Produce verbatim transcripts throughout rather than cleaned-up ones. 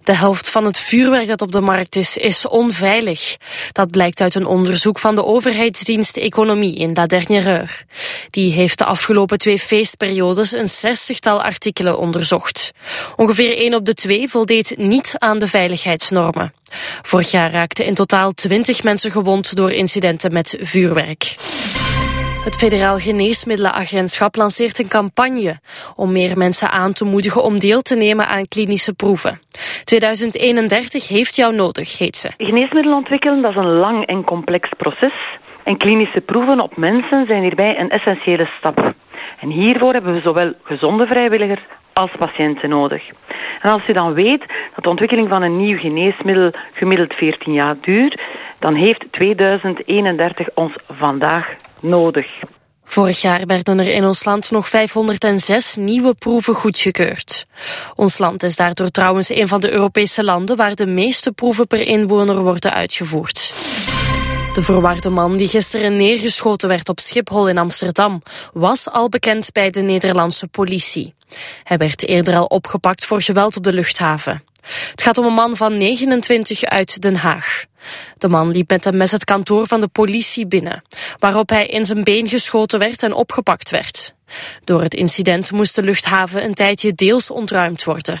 De helft van het vuurwerk dat op de markt is, is onveilig. Dat blijkt uit een onderzoek van de overheidsdienst Economie in La Dernière Heure. Die heeft de afgelopen twee feestperiodes een zestigtal artikelen onderzocht. Ongeveer één op de twee voldeed niet aan de veiligheidsnormen. Vorig jaar raakten in totaal twintig mensen gewond door incidenten met vuurwerk. Het Federaal Geneesmiddelenagentschap lanceert een campagne om meer mensen aan te moedigen om deel te nemen aan klinische proeven. tweeduizend eenendertig heeft jou nodig, heet ze. Geneesmiddelen ontwikkelen, dat is een lang en complex proces. En klinische proeven op mensen zijn hierbij een essentiële stap. En hiervoor hebben we zowel gezonde vrijwilligers als patiënten nodig. En als je dan weet dat de ontwikkeling van een nieuw geneesmiddel gemiddeld veertien jaar duurt, dan heeft tweeduizend eenendertig ons vandaag nodig. Vorig jaar werden er in ons land nog vijfhonderdzes nieuwe proeven goedgekeurd. Ons land is daardoor trouwens een van de Europese landen waar de meeste proeven per inwoner worden uitgevoerd. De verwarde man die gisteren neergeschoten werd op Schiphol in Amsterdam was al bekend bij de Nederlandse politie. Hij werd eerder al opgepakt voor geweld op de luchthaven. Het gaat om een man van negenentwintig uit Den Haag. De man liep met een mes het kantoor van de politie binnen, waarop hij in zijn been geschoten werd en opgepakt werd. Door het incident moest de luchthaven een tijdje deels ontruimd worden.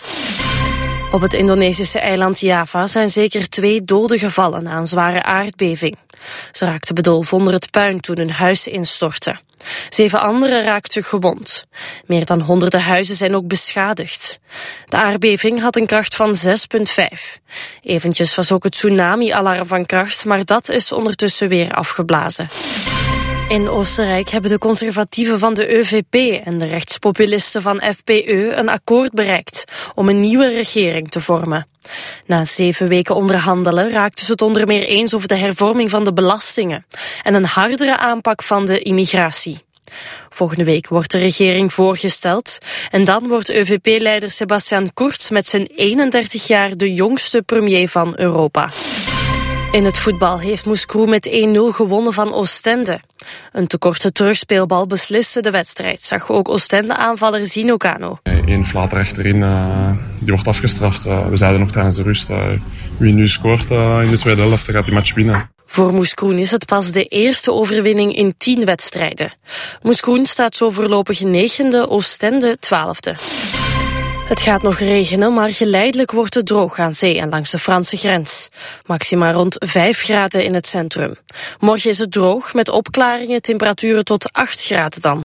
Op het Indonesische eiland Java zijn zeker twee doden gevallen na een zware aardbeving. Ze raakten bedolven onder het puin toen hun huis instortte. Zeven anderen raakten gewond. Meer dan honderden huizen zijn ook beschadigd. De aardbeving had een kracht van zes komma vijf. Eventjes was ook het tsunami-alarm van kracht, maar dat is ondertussen weer afgeblazen. In Oostenrijk hebben de conservatieven van de Ö V P en de rechtspopulisten van F P Ö een akkoord bereikt om een nieuwe regering te vormen. Na zeven weken onderhandelen raakten ze het onder meer eens over de hervorming van de belastingen en een hardere aanpak van de immigratie. Volgende week wordt de regering voorgesteld en dan wordt Ö V P-leider Sebastian Kurz met zijn eenendertig jaar de jongste premier van Europa. In het voetbal heeft Moeskroe met één nul gewonnen van Oostende. Een te korte terugspeelbal besliste de wedstrijd, zag ook Oostende-aanvaller Zino Cano. Eén flater achterin, uh, die wordt afgestraft. Uh, we zeiden nog tijdens de rust, uh, wie nu scoort uh, in de tweede helft, gaat die match winnen. Voor Moeskroen is het pas de eerste overwinning in tien wedstrijden. Moeskroen staat zo voorlopig negende, Oostende twaalfde. Het gaat nog regenen, maar geleidelijk wordt het droog aan zee en langs de Franse grens. Maxima rond vijf graden in het centrum. Morgen is het droog, met opklaringen, temperaturen tot acht graden dan.